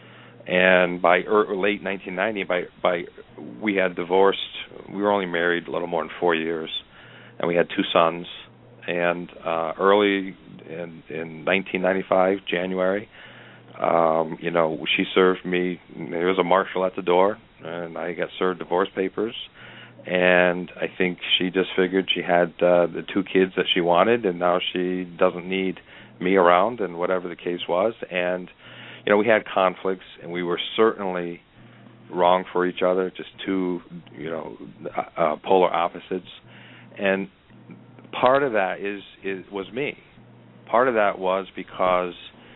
and by er, late nineteen ninety, by by we had divorced. We were only married a little more than four years, and we had two sons. And uh, early in, in nineteen ninety-five, January, um, you know, she served me. There was a marshal at the door, and I got served divorce papers. And I think she just figured she had uh, the two kids that she wanted, and now she doesn't need me around, and whatever the case was. And, you know, we had conflicts, and we were certainly wrong for each other, just two, you know, uh, polar opposites. And part of that is, is was me. Part of that was because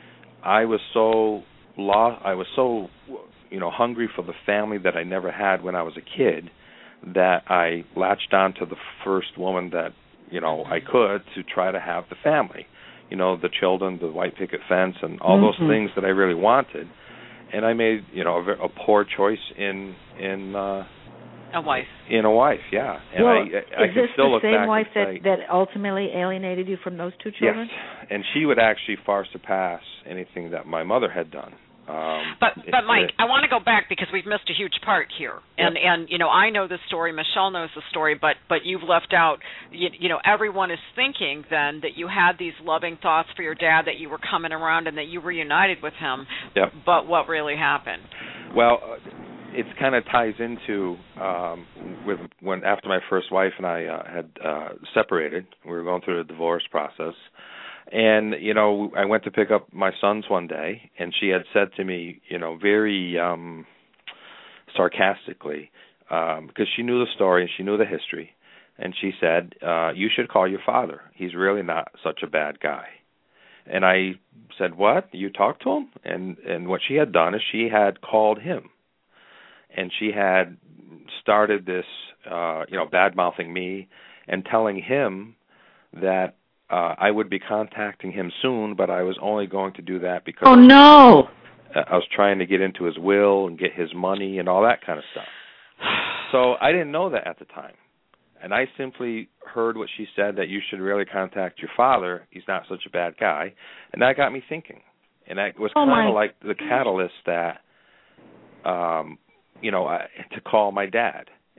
I was so lost, I was so, you know, hungry for the family that I never had when I was a kid, that I latched on to the first woman that, you know, I could to try to have the family. You know, the children, the white picket fence, and all mm-hmm. those things that I really wanted. And I made, you know, a, a poor choice in in uh,
a wife.
In a wife, yeah. And
well,
I, I,
is
I
this
still
the
look
same
back
wife that,
say,
that ultimately alienated you from those two children?
Yes, and she would actually far surpass anything that my mother had done. Um,
but
it,
but Mike,
it,
I want to go back because we've missed a huge part here, and
yep.
and you know I know the story, Michelle knows the story, but but you've left out, you, you know everyone is thinking then that you had these loving thoughts for your dad, that you were coming around, and that you reunited with him.
Yep.
But what really happened?
Well, it kind of ties into um, with when after my first wife and I uh, had uh, separated, we were going through the divorce process. And, you know, I went to pick up my sons one day, and she had said to me, you know, very um, sarcastically, um, because she knew the story and she knew the history, and she said, uh, you should call your father. He's really not such a bad guy. And I said, what? You talked to him? And and what she had done is she had called him, and she had started this, uh, you know, bad-mouthing me and telling him that Uh, I would be contacting him soon, but I was only going to do that because
oh no,
I was trying to get into his will and get his money and all that kind of stuff. So I didn't know that at the time, and I simply heard what she said, that you should really contact your father. He's not such a bad guy, and that got me thinking. And that was
oh
kind of
my.
like the catalyst that, um, you know, I, to call my dad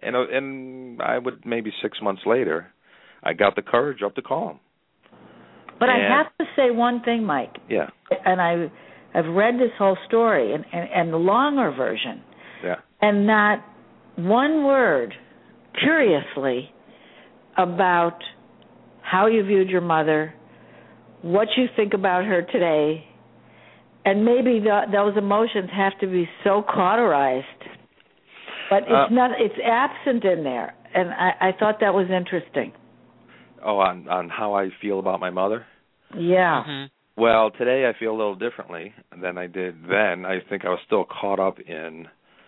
and and I would maybe six months later, I got the courage up to call him.
But
and,
I have to say one thing, Mike.
Yeah.
And I, I've read this whole story and, and, and the longer version.
Yeah.
And not one word, curiously, about how you viewed your mother, what you think about her today, and maybe the, those emotions have to be so cauterized. But it's uh, not. It's absent in there, and I, I thought that was interesting.
Oh, on on how I feel about my mother?
Yeah.
Mm-hmm.
Well, today I feel a little differently than I did then. I think I was still caught up in,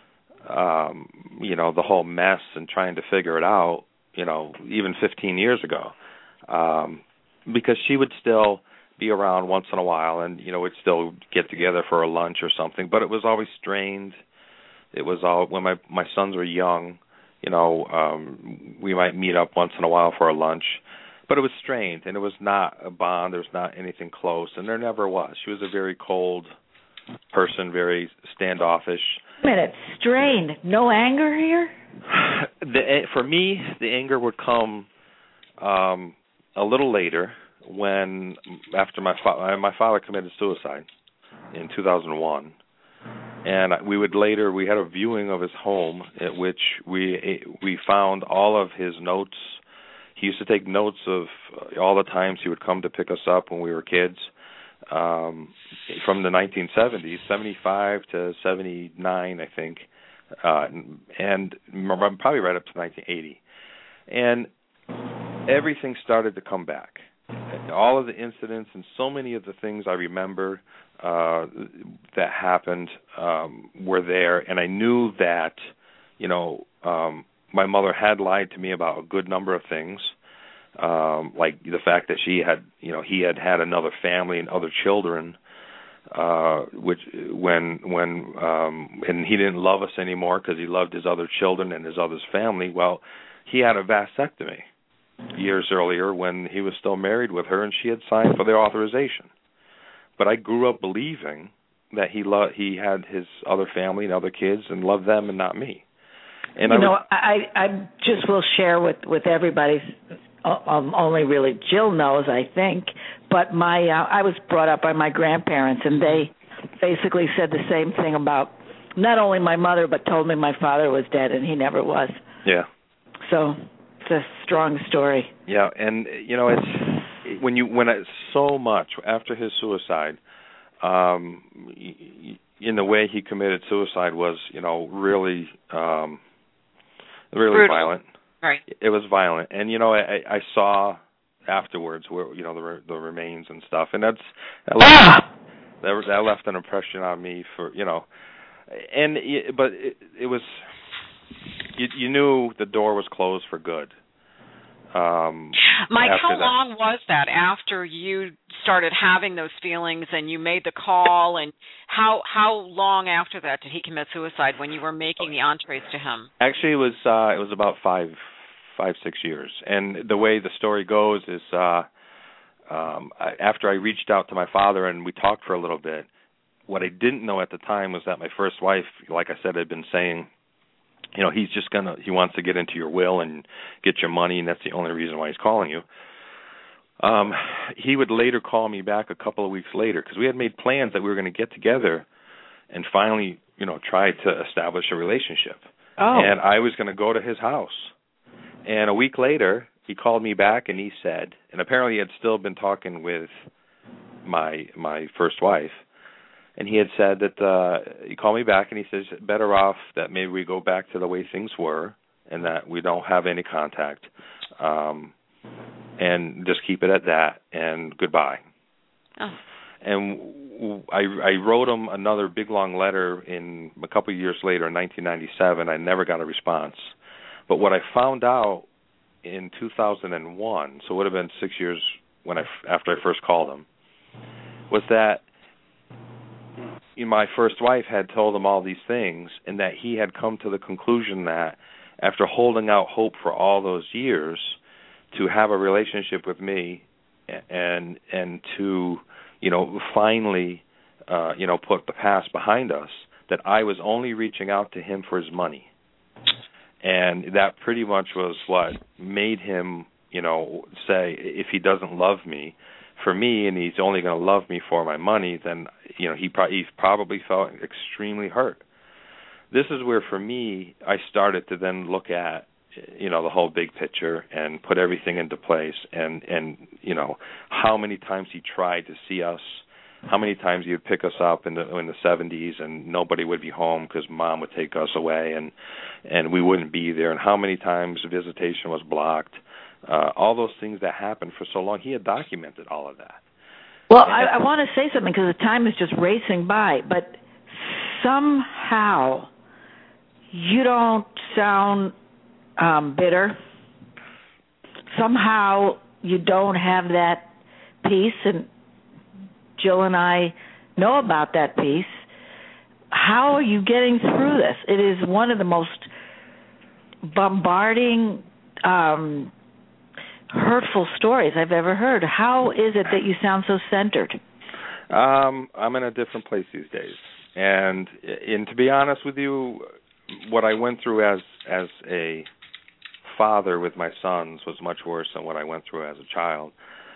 um, you know, the whole mess and trying to figure it out, you know, even fifteen years ago. Um, because she would still be around once in a while and, you know, we'd still get together for a lunch or something, but it was always strained. It was all, when my, my sons were young, you know, um, we might meet up once in a while for a lunch, but it was strained, and it was not a bond. There was not anything close, and there never was. She was a very cold person, very standoffish.
Wait a minute, strained. No anger here?
The, for me, the anger would come um, a little later when, after my fa- my father committed suicide in two thousand one. And we would later, we had a viewing of his home at which we we found all of his notes. He used to take notes of all the times he would come to pick us up when we were kids, um, from the nineteen seventies, seventy-five to seventy-nine, I think, uh, and probably right up to nineteen eighty. And everything started to come back. All of the incidents and so many of the things I remember uh, that happened um, were there, and I knew that, you know, um, my mother had lied to me about a good number of things, um, like the fact that she had, you know, he had had another family and other children, uh, which when when um, and he didn't love us anymore because he loved his other children and his other's family. Well, he had a vasectomy years earlier when he was still married with her, and she had signed for their authorization. But I grew up believing that he lo- he had his other family and other kids and loved them and not me. And
you
I
know,
was,
I, I just will share with, with everybody, um, only really Jill knows, I think, but my uh, I was brought up by my grandparents, and they basically said the same thing about not only my mother, but told me my father was dead, and he never was.
Yeah.
So it's a strong story.
Yeah, and, you know, it's when you when it's so much after his suicide, um, in the way he committed suicide was, you know, really, um, really
Brutal.
violent.
Right.
It was violent, and you know, I, I saw afterwards where you know the the remains and stuff, and that's that left, ah! that, that left an impression on me for you know, and but it, it was you, you knew the door was closed for good. Um,
Mike, how
that.
long was that after you started having those feelings and you made the call, and how how long after that did he commit suicide when you were making the entrees to him?
Actually, it was uh, it was about five five six years, and the way the story goes is uh, um, I, after I reached out to my father and we talked for a little bit. What I didn't know at the time was that my first wife, like I said, had been saying, you know, he's just gonna, he wants to get into your will and get your money, and that's the only reason why he's calling you. Um, he would later call me back a couple of weeks later because we had made plans that we were going to get together and finally, you know, try to establish a relationship.
Oh.
And I was going to go to his house. And a week later, he called me back and he said, and apparently he had still been talking with my my first wife, and he had said that uh, he called me back and he says, better off that maybe we go back to the way things were and that we don't have any contact, um, and just keep it at that, and goodbye.
Oh.
And I, I wrote him another big, long letter in a couple of years later in nineteen ninety-seven. I never got a response. But what I found out in two thousand one, so it would have been six years when I, after I first called him, was that my first wife had told him all these things, and that he had come to the conclusion that after holding out hope for all those years to have a relationship with me and and to, you know, finally, uh, you know, put the past behind us, that I was only reaching out to him for his money. And that pretty much was what made him, you know, say, if he doesn't love me for me and he's only going to love me for my money, then, you know, he, pro- he probably felt extremely hurt. This is where, for me, I started to then look at, you know, the whole big picture and put everything into place, and, and you know, how many times he tried to see us, how many times he would pick us up in the in the seventies and nobody would be home because Mom would take us away and and we wouldn't be there, and how many times visitation was blocked. Uh, all those things that happened for so long, he had documented all of that.
Well, I, I want to say something because the time is just racing by, but somehow you don't sound um, bitter. Somehow you don't have that peace, and Jill and I know about that peace. How are you getting through this? It is one of the most bombarding, um, hurtful stories I've ever heard. How is it that you sound so centered?
Um, I'm in a different place these days. And, and to be honest with you, what I went through as as a father with my sons was much worse than what I went through as a child.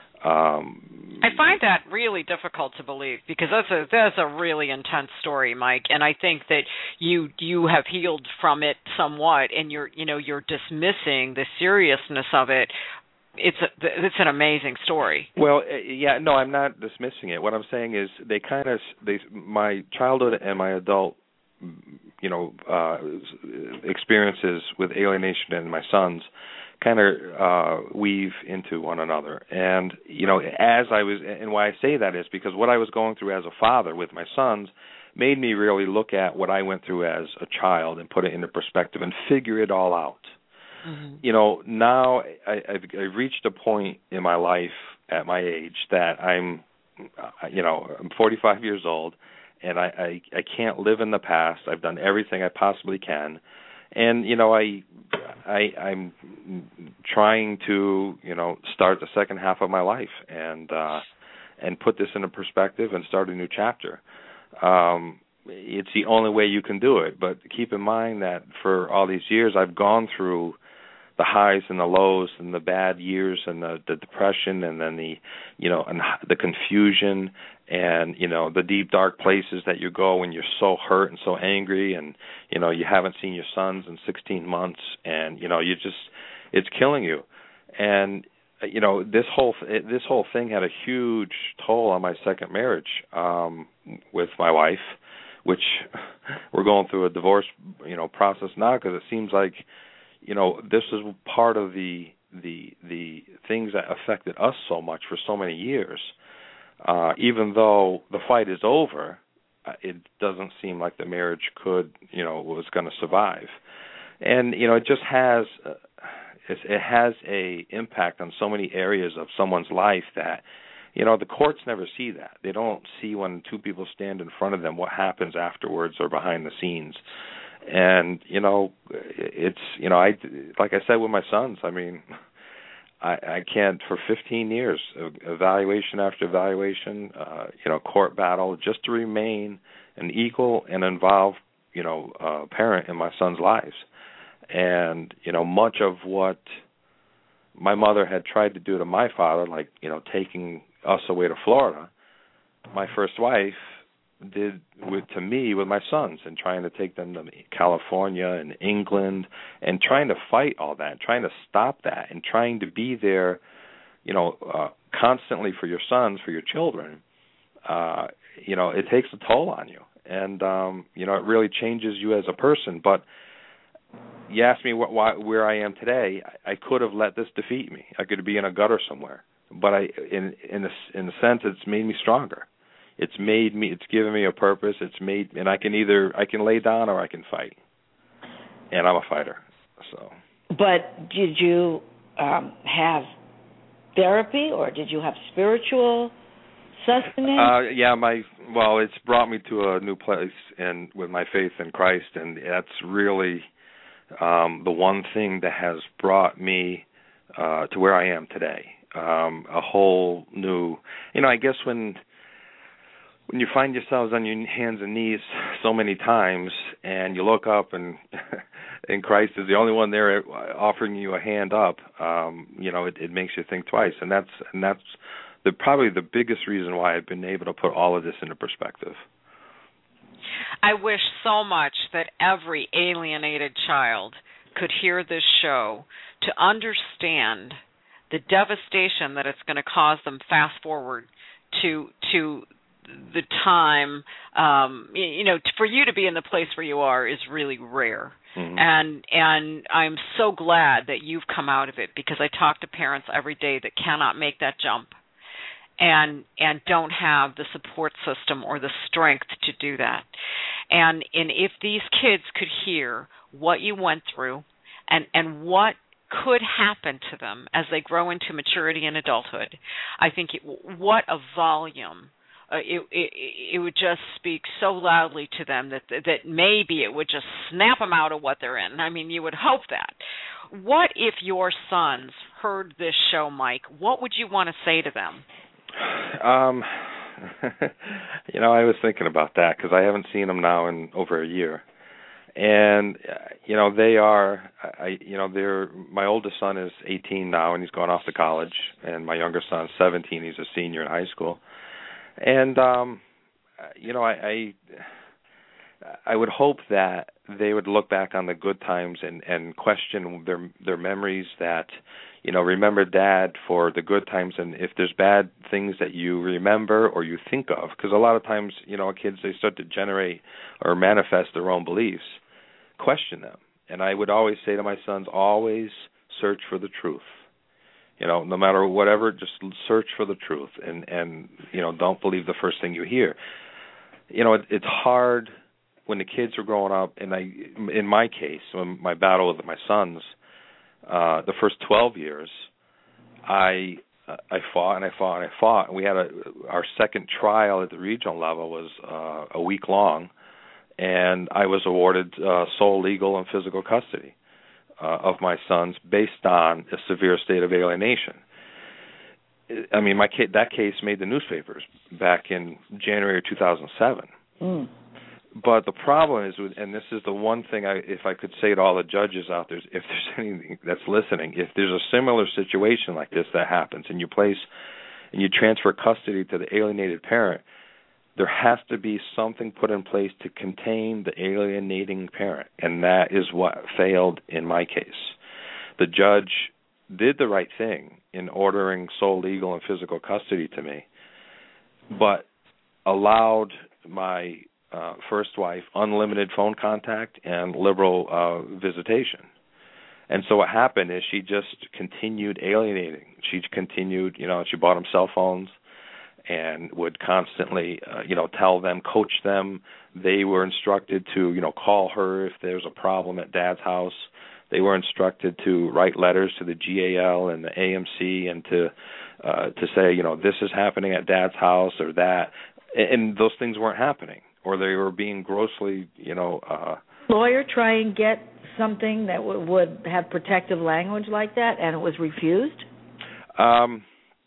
Um,
I find that really difficult to believe because that's a that's a really intense story, Mike. And I think that you you have healed from it somewhat, and you're you know you're dismissing the seriousness of it. It's a, it's an amazing story.
Well, yeah, no, I'm not dismissing it. What I'm saying is they kind of they my childhood and my adult you know uh, experiences with alienation and my sons kind of uh, weave into one another. And, you know, as I was, and why I say that is because what I was going through as a father with my sons made me really look at what I went through as a child and put it into perspective and figure it all out. Mm-hmm. You know, now I, I've, I've reached a point in my life at my age that I'm, you know, I'm forty-five years old, and I, I, I can't live in the past. I've done everything I possibly can. And, you know, I, I, I'm trying to, you know, start the second half of my life and uh, and put this into perspective and start a new chapter. Um, it's the only way you can do it. But keep in mind that for all these years, I've gone through the highs and the lows and the bad years and the, the depression and then the, you know, and the confusion and, you know, the deep, dark places that you go when you're so hurt and so angry and, you know, you haven't seen your sons in sixteen months and, you know, you just, it's killing you. And, you know, this whole, this whole thing had a huge toll on my second marriage um, with my wife, which we're going through a divorce, you know, process now because it seems like, you know, this is part of the the the things that affected us so much for so many years. Uh, even though the fight is over, it doesn't seem like the marriage could, you know, was going to survive. And you know, it just has uh, it has a impact on so many areas of someone's life that, you know, the courts never see that. They don't see when two people stand in front of them what happens afterwards or behind the scenes. And, you know, it's, you know, I, like I said with my sons, I mean, I, I can't, for fifteen years, evaluation after evaluation, uh, you know, court battle, just to remain an equal and involved, you know, uh, parent in my sons' lives. And, you know, much of what my mother had tried to do to my father, like, you know, taking us away to Florida, my first wife did with to me with my sons and trying to take them to California and England and trying to fight all that, trying to stop that and trying to be there, you know, uh, constantly for your sons, for your children. Uh, you know, it takes a toll on you. And, um, you know, it really changes you as a person. But you asked me what, why, where I am today. I, I could have let this defeat me. I could be in a gutter somewhere. But I, in in a, in a sense, it's made me stronger. It's made me. It's given me a purpose. It's made, and I can either I can lay down or I can fight, and I'm a fighter. So.
But did you um, have therapy, or did you have spiritual sustenance?
Uh, yeah, my well, it's brought me to a new place, and with my faith in Christ, and that's really um, the one thing that has brought me uh, to where I am today. Um, a whole new, you know, I guess when. When you find yourselves on your hands and knees so many times and you look up and and Christ is the only one there offering you a hand up, um, you know, it, it makes you think twice, and that's and that's the probably the biggest reason why I've been able to put all of this into perspective.
I wish so much that every alienated child could hear this show to understand the devastation that it's going to cause them fast forward to to the time, um, you know, for you to be in the place where you are is really rare. Mm-hmm. And and I'm so glad that you've come out of it, because I talk to parents every day that cannot make that jump and and don't have the support system or the strength to do that. And and if these kids could hear what you went through and, and what could happen to them as they grow into maturity and adulthood, I think it, what a volume. Uh, it, it it would just speak so loudly to them that that maybe it would just snap them out of what they're in. I mean, you would hope that. What if your sons heard this show, Mike? What would you want to say to them?
Um, you know, I was thinking about that because I haven't seen them now in over a year. And, uh, you know, they are, I, you know, they're, my oldest son is eighteen now and he's gone off to college. And my younger son is seventeen. He's a senior in high school. And, um, you know, I, I I would hope that they would look back on the good times and, and question their their memories that, you know, remember Dad for the good times, and if there's bad things that you remember or you think of, because a lot of times, you know, kids, they start to generate or manifest their own beliefs, question them. And I would always say to my sons, always search for the truth. You know, no matter whatever, just search for the truth, and, and you know, don't believe the first thing you hear. You know, it, it's hard when the kids are growing up, and I, in my case, when my battle with my sons, uh, the first twelve years, I uh, I fought and I fought and I fought. And we had a our second trial at the regional level was uh, a week long, and I was awarded uh, sole legal and physical custody Uh, of my sons based on a severe state of alienation. I mean, my ca- that case made the newspapers back in January of two thousand seven. Mm. But the problem is, with, and this is the one thing, I, if I could say to all the judges out there, if there's anything that's listening, if there's a similar situation like this that happens, and you place and you transfer custody to the alienated parent, there has to be something put in place to contain the alienating parent, and that is what failed in my case. The judge did the right thing in ordering sole legal and physical custody to me, but allowed my uh, first wife unlimited phone contact and liberal uh, visitation. And so what happened is she just continued alienating. She continued, you know, she bought them cell phones, and would constantly, uh, you know, tell them, coach them. They were instructed to, you know, call her if there's a problem at Dad's house. They were instructed to write letters to the G A L and the A M C and to uh, to say, you know, this is happening at Dad's house or that. And those things weren't happening, or they were being grossly, you know. Uh,
Lawyer try and get something that w- would have protective language like that, and it was refused?
Um.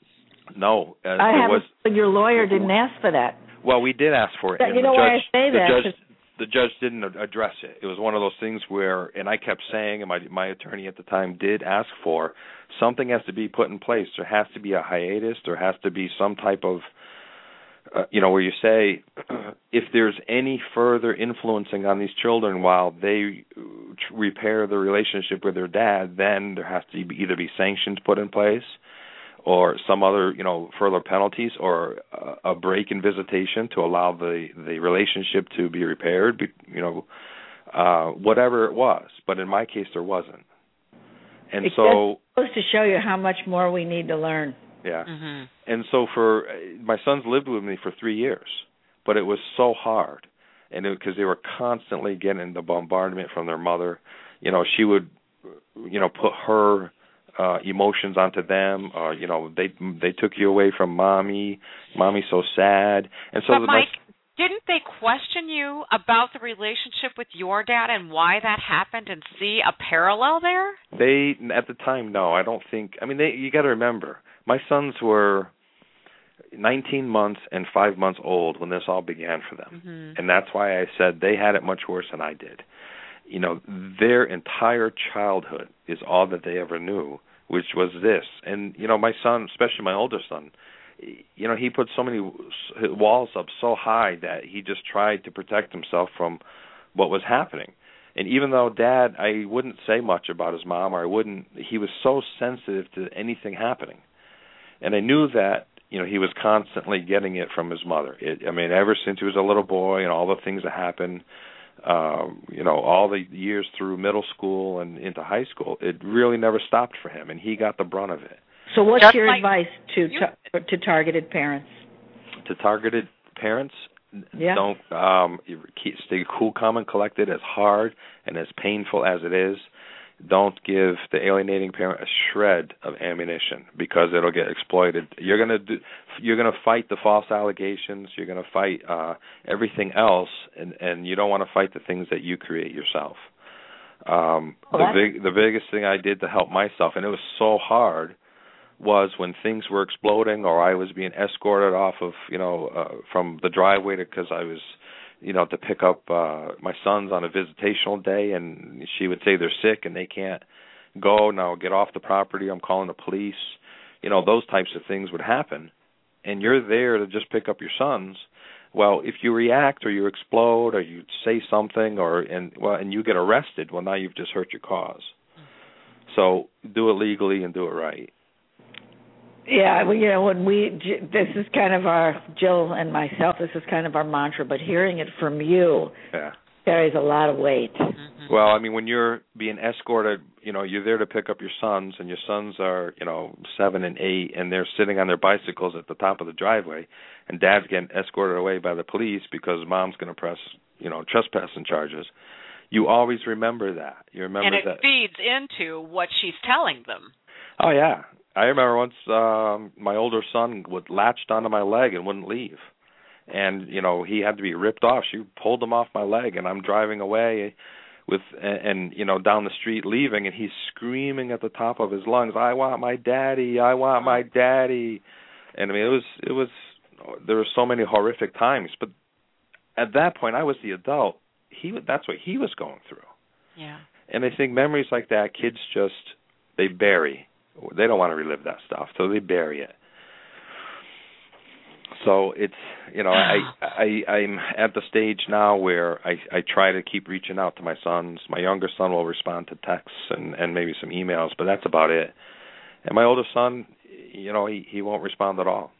No, uh,
I have.
Was,
your lawyer didn't ask for that.
Well, we did ask for it.
But
and
you know
the
why
judge,
I say
the
that?
Judge, the judge didn't address it. It was one of those things where, and I kept saying, and my my attorney at the time did ask for, something has to be put in place. There has to be a hiatus. There has to be some type of, uh, you know, where you say, if there's any further influencing on these children while they repair the relationship with their dad, then there has to be either be sanctions put in place, or some other, you know, further penalties, or a, a break in visitation to allow the, the relationship to be repaired, you know, uh, whatever it was. But in my case, there wasn't. And
it's
so...
It's supposed to show you how much more we need to learn.
Yeah.
Mm-hmm.
And so for... My sons lived with me for three years, but it was so hard. And because they were constantly getting the bombardment from their mother. You know, she would, you know, put her... Uh, emotions onto them, uh, you know, they they took you away from mommy, mommy's so sad, and so.
But
the,
Mike,
my,
didn't they question you about the relationship with your dad and why that happened, and see a parallel there?
They at the time, no, I don't think. I mean, they, you got to remember, my sons were nineteen months and five months old when this all began for them, mm-hmm. and that's why I said they had it much worse than I did. you know, their entire childhood is all that they ever knew, which was this. And, you know, my son, especially my older son, you know, he put so many walls up so high that he just tried to protect himself from what was happening. And even though Dad, I wouldn't say much about his mom, or I wouldn't, he was so sensitive to anything happening. And I knew that, you know, he was constantly getting it from his mother. It, I mean, ever since he was a little boy and all the things that happened, um, you know, all the years through middle school and into high school, it really never stopped for him, and he got the brunt of it.
So what's
Just
your
like
advice to,
you,
to to targeted parents?
To targeted parents,
yeah.
don't um, keep, stay cool, calm, and collected. As hard and as painful as it is, don't give the alienating parent a shred of ammunition, because it'll get exploited. You're gonna do, you're gonna fight the false allegations. You're gonna fight uh, everything else, and, and you don't want to fight the things that you create yourself. Um,
well,
the big, the biggest thing I did to help myself, and it was so hard, was when things were exploding, or I was being escorted off of, you know, uh, from the driveway because I was, you know, to pick up uh, my sons on a visitational day, and she would say they're sick and they can't go. Now get off the property. I'm calling the police. You know, those types of things would happen, and you're there to just pick up your sons. Well, if you react or you explode or you say something, or and well, and you get arrested, well, now you've just hurt your cause. So do it legally and do it right.
Yeah, well, you know, when we, this is kind of our, Jill and myself, this is kind of our mantra, but hearing it from you
yeah.
carries a lot of weight.
Mm-hmm.
Well, I mean, when you're being escorted, you know, you're there to pick up your sons, and your sons are, you know, seven and eight, and they're sitting on their bicycles at the top of the driveway, and Dad's getting escorted away by the police because Mom's going to press, you know, trespassing charges. You always remember that. You remember
and it
that.
feeds into what she's telling them.
Oh, yeah. I remember once um, my older son would latched onto my leg and wouldn't leave. And, you know, he had to be ripped off. She pulled him off my leg, and I'm driving away with, and, and, you know, down the street leaving, and he's screaming at the top of his lungs, "I want my daddy, I want my daddy." And, I mean, it was, it was, there were so many horrific times. But at that point, I was the adult. He, that's what he was going through.
Yeah.
And I think memories like that, kids just, they bury. They don't want to relive that stuff, so they bury it. So it's, you know, I, I, I'm at the stage now where I, I try to keep reaching out to my sons. My younger son will respond to texts and, and maybe some emails, but that's about it. And my older son, you know, he, he won't respond at all.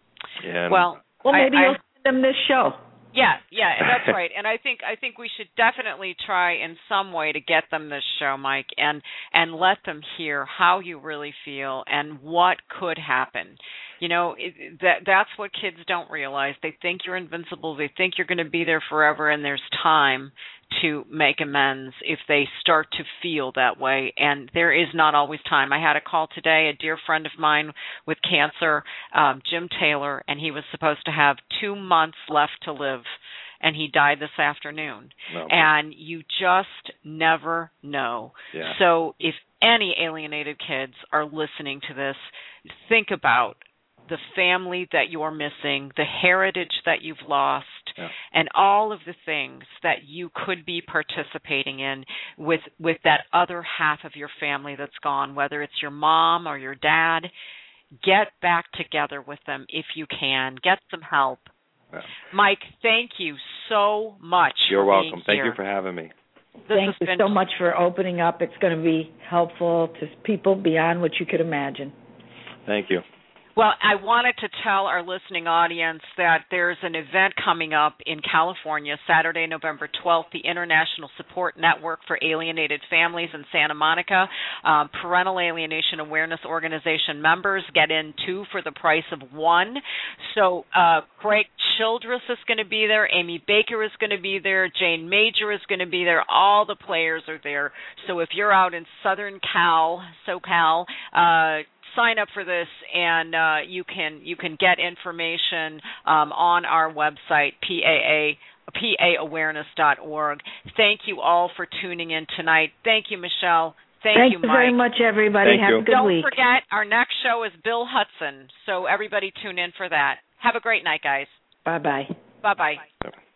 And
well,
well, maybe
I,
you'll send them this show.
Yeah, yeah, that's right. And I think I think we should definitely try in some way to get them this show, Mike, and and let them hear how you really feel and what could happen. You know, it, that that's what kids don't realize. They think you're invincible. They think you're going to be there forever, and there's time to make amends if they start to feel that way. And there is not always time. I had a call today, a dear friend of mine with cancer, um, Jim Taylor, and he was supposed to have two months left to live, and he died this afternoon.
No.
And you just never know.
Yeah.
So if any alienated kids are listening to this, think about the family that you're missing, the heritage that you've lost,
yeah.
and all of the things that you could be participating in with with that other half of your family that's gone, whether it's your mom or your dad. Get back together with them if you can. Get some help.
Yeah.
Mike, thank you so much.
You're
for
welcome.
Being
Thank
here.
you for having me.
This
Thank you
been...
so much for opening up. It's going to be helpful to people beyond what you could imagine.
Thank you.
Well, I wanted to tell our listening audience that there's an event coming up in California, Saturday, November twelfth, the International Support Network for Alienated Families in Santa Monica. Um, Parental Alienation Awareness Organization members get in two for the price of one. So uh, Craig Childress is going to be there. Amy Baker is going to be there. Jane Major is going to be there. All the players are there. So if you're out in Southern Cal, SoCal, uh, sign up for this, and uh, you can you can get information um, on our website, P A A, P A awareness dot org. Thank you all for tuning in tonight. Thank you, Michelle. Thank,
Thank
you,
you
Mike.
very much, everybody.
Thank
Have
you.
a good
Don't
week.
forget, our next show is Bill Hudson, so everybody tune in for that. Have a great night, guys.
Bye-bye.
Bye-bye.
Yeah.